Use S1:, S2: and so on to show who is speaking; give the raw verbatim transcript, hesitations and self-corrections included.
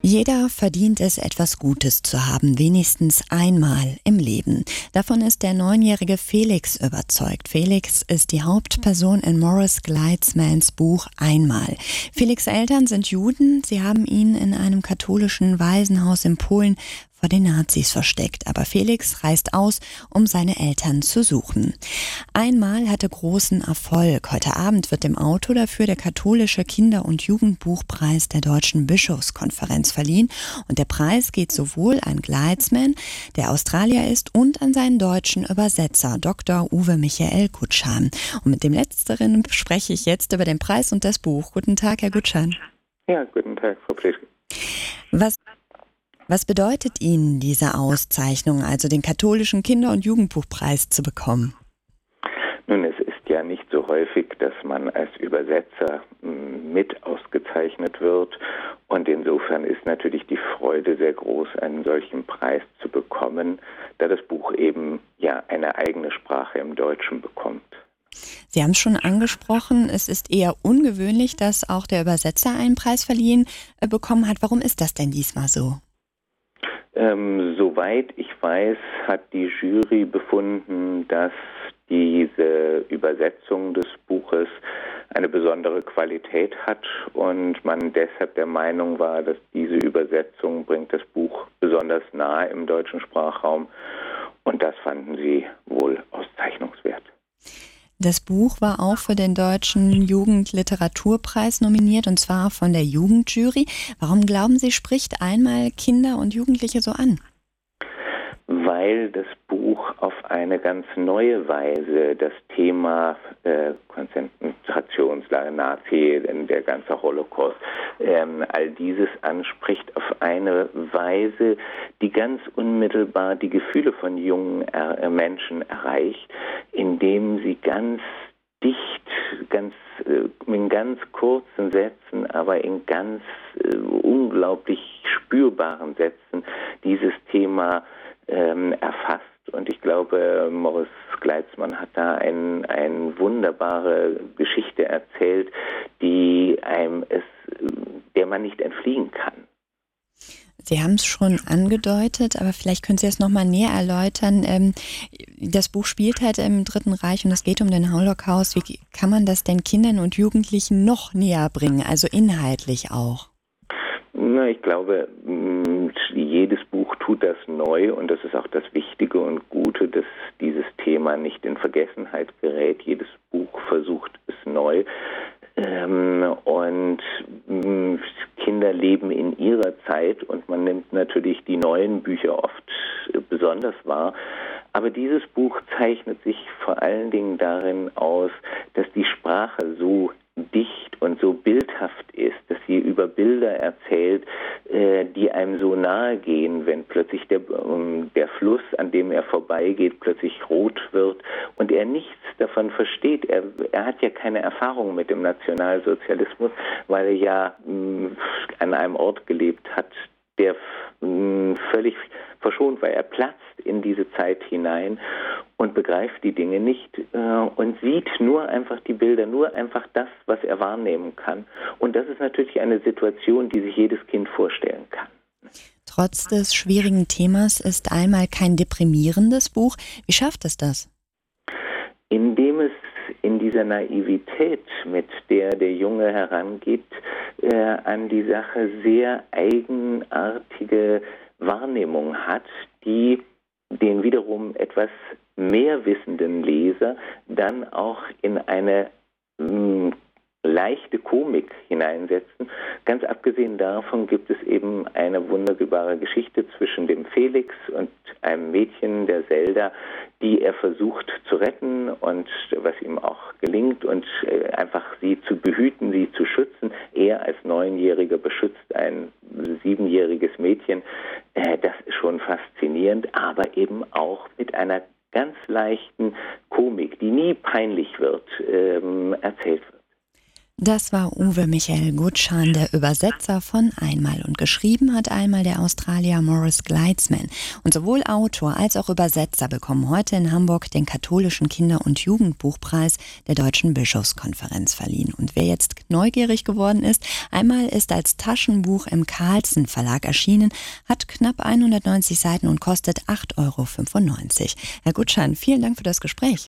S1: Jeder verdient es, etwas Gutes zu haben, wenigstens einmal im Leben. Davon ist der neunjährige Felix überzeugt. Felix ist die Hauptperson in Morris Gleitzmans Buch Einmal. Felix' Eltern sind Juden. Sie haben ihn in einem katholischen Waisenhaus in Polen vor den Nazis versteckt. Aber Felix reist aus, um seine Eltern zu suchen. Einmal hatte großen Erfolg. Heute Abend wird im Auto dafür der katholische Kinder- und Jugendbuchpreis der Deutschen Bischofskonferenz verliehen. Und der Preis geht sowohl an Gleitzman, der Australier ist, und an seinen deutschen Übersetzer, Doktor Uwe Michael Gutschan. Und mit dem Letzteren spreche ich jetzt über den Preis und das Buch. Guten Tag, Herr Gutschan.
S2: Ja, guten Tag, Frau Pleschke.
S1: Was Was bedeutet Ihnen diese Auszeichnung, also den katholischen Kinder- und Jugendbuchpreis zu bekommen?
S2: Nun, es ist ja nicht so häufig, dass man als Übersetzer mit ausgezeichnet wird. Und insofern ist natürlich die Freude sehr groß, einen solchen Preis zu bekommen, da das Buch eben ja eine eigene Sprache im Deutschen bekommt.
S1: Sie haben es schon angesprochen, es ist eher ungewöhnlich, dass auch der Übersetzer einen Preis verliehen äh, bekommen hat. Warum ist das denn diesmal so?
S2: Ähm, soweit ich weiß, hat die Jury befunden, dass diese Übersetzung des Buches eine besondere Qualität hat und man deshalb der Meinung war, dass diese Übersetzung bringt das Buch besonders nahe im deutschen Sprachraum, und das fanden sie wohl auszeichnungswert.
S1: Das Buch war auch für den Deutschen Jugendliteraturpreis nominiert, und zwar von der Jugendjury. Warum glauben Sie, spricht Einmal Kinder und Jugendliche so an?
S2: Weil das Buch auf eine ganz neue Weise das Thema äh, Konzentrationslager, Nazi, der ganze Holocaust, ähm, all dieses anspricht auf eine Weise, die ganz unmittelbar die Gefühle von jungen äh, Menschen erreicht, indem sie ganz dicht, ganz äh, in ganz kurzen Sätzen, aber in ganz äh, unglaublich spürbaren Sätzen dieses Thema ähm, erfasst. Und ich glaube, Morris Gleitzman hat da ein, eine wunderbare Geschichte erzählt, die einem es, der man nicht entfliehen kann.
S1: Sie haben es schon angedeutet, aber vielleicht können Sie es noch mal näher erläutern. Ähm, das Buch spielt halt im Dritten Reich und es geht um den Holocaust. Wie kann man das denn Kindern und Jugendlichen noch näher bringen, also inhaltlich auch?
S2: Na, ich glaube, jedes Buch tut das neu, und das ist auch das Wichtige und Gute, dass dieses Thema nicht in Vergessenheit gerät. Jedes Buch versucht es neu. Und Kinder leben in ihrer Zeit, und man nimmt natürlich die neuen Bücher oft besonders wahr. Aber dieses Buch zeichnet sich vor allen Dingen darin aus, dass die Sprache so dicht und so bildhaft ist, dass sie über Bilder erzählt, äh, die einem so nahe gehen, wenn plötzlich der, ähm, der Fluss, an dem er vorbeigeht, plötzlich rot wird und er nichts davon versteht. Er, er hat ja keine Erfahrung mit dem Nationalsozialismus, weil er ja mh, an einem Ort gelebt hat, der mh, völlig verschont war. Er platzt in diese Zeit hinein und begreift die Dinge nicht äh, und sieht nur einfach die Bilder, nur einfach das, was er wahrnehmen kann. Und das ist natürlich eine Situation, die sich jedes Kind vorstellen kann.
S1: Trotz des schwierigen Themas ist Einmal kein deprimierendes Buch. Wie schafft es das?
S2: Indem es in dieser Naivität, mit der der Junge herangeht, äh, an die Sache sehr eigenartige Wahrnehmung hat, die den wiederum etwas mehr wissenden Leser dann auch in eine mh, leichte Komik hineinsetzen. Ganz abgesehen davon gibt es eben eine wunderbare Geschichte zwischen dem Felix und einem Mädchen, der Zelda, die er versucht zu retten und was ihm auch gelingt, und äh, einfach sie zu behüten, sie zu schützen. Er als Neunjähriger beschützt ein siebenjähriges Mädchen. Äh, das ist schon faszinierend, aber eben auch mit einer ganz leichten Komik, die nie peinlich wird, ähm, erzählt wird.
S1: Das war Uwe Michael Gutschan, der Übersetzer von Einmal. Und geschrieben hat einmal der Australier Morris Gleitzman. Und sowohl Autor als auch Übersetzer bekommen heute in Hamburg den katholischen Kinder- und Jugendbuchpreis der Deutschen Bischofskonferenz verliehen. Und wer jetzt neugierig geworden ist, Einmal ist als Taschenbuch im Carlsen Verlag erschienen, hat knapp hundertneunzig Seiten und kostet acht Euro fünfundneunzig. Herr Gutschan, vielen Dank für das Gespräch.